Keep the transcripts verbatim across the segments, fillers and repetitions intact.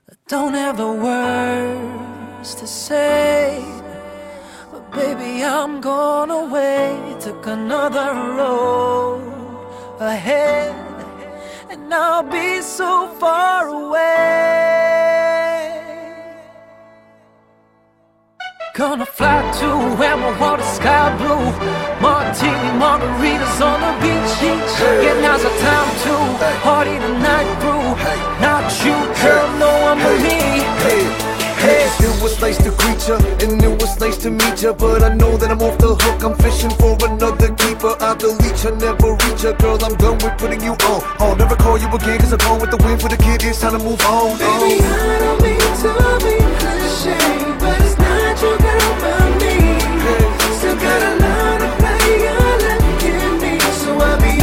Don't have the words to say, but baby, I'm going away. Took another road ahead, and I'll be so far away. Gonna fly to where my water's sky blue. Martini margaritas on the beach. Yeah, now's the time to party the night through. Not you, girl, no, I'm with me. Hey, hey, it was nice to greet ya, and it was nice to meet ya. But I know that I'm off the hook, I'm fishing for another keeper. I'll delete ya, never reach ya. Girl, I'm done with putting you on. I'll never call you again, cause I'm gone with the wind for the kid. It's time to move on. Baby, I don't mean to be cliche, but it's not your girl but me. Still got a lot of fire left in me, so I'll be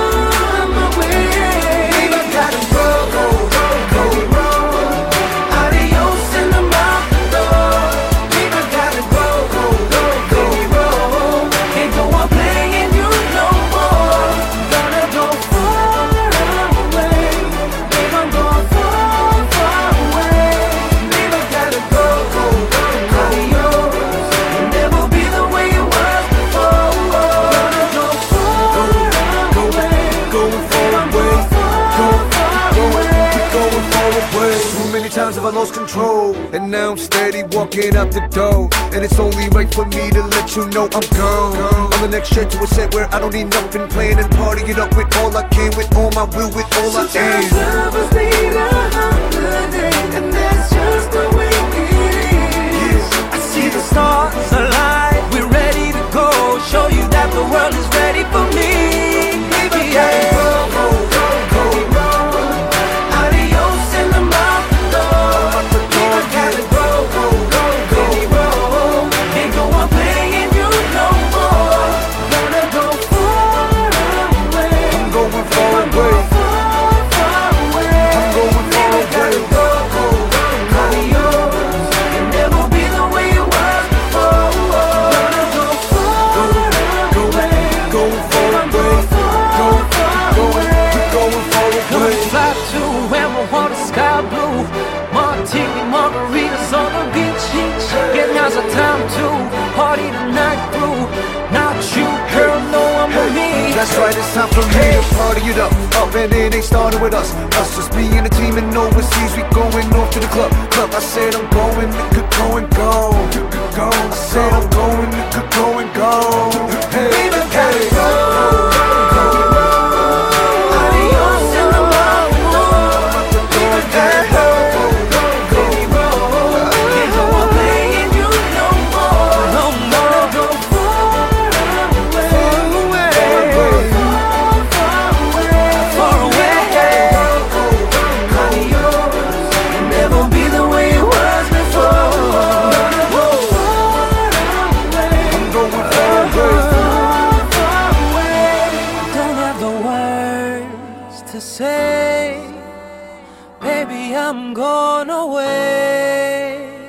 on my way. Baby, I gotta go, go, go, go, roll. Adios in the mouth, baby, I gotta go, go, go, go, roll. Can't go on playing you no more. Gonna go far away, baby, I'm going far, far away. Baby, I gotta go, go, go, go, adios. You'll never be the way you were before. Gonna go far away, Going far away, going, going, we're going far away. Too many times have I lost control, and now I'm steady walking out the door. And it's only right for me to let you know I'm gone. On the next jet to a set where I don't need nothing, playing and partying up with all I can, with all my will, with all I sometimes am. lovers need a holiday, and that's just the way it is. I see the stars align, we're ready to go. Show you that the world is ready for me. Baby, yeah. Go, go, go, go, roll. Adios in the mouth, baby, I gotta go, go, go, go, roll. Can't go on playing you no more. Gonna go far away. I'm going far away, Far, far away. I'm going far Baby, gotta away. go, go, go, adios. You'll never be the way you were before. Gonna go far away. Going far I'm away, going far, going, far going, away. we're going far Gonna away. fly to where my water's sky blue. Martini margaritas on the beach. Yeah, now's the time to party the night through. Not you, girl, no, I'm with me. That's right, it's time for me to party it up. Up and it ain't started with us. Us just me and the team and overseas. We going off to the club. Club, I said I'm going, it could go and go. It could go. I said I'm going, it could go and go. Hey, Baby, gotta hey. go, go, go. Adios in the mouth, baby, gotta go, go, go, go, roll. Can't go on playing you no more. No more. Go far away, far, far away, far away. Adios, you'll never be the way it was before. Gonna go far away. I'm going far away. Far away. Don't have the words to say, baby, I'm going away.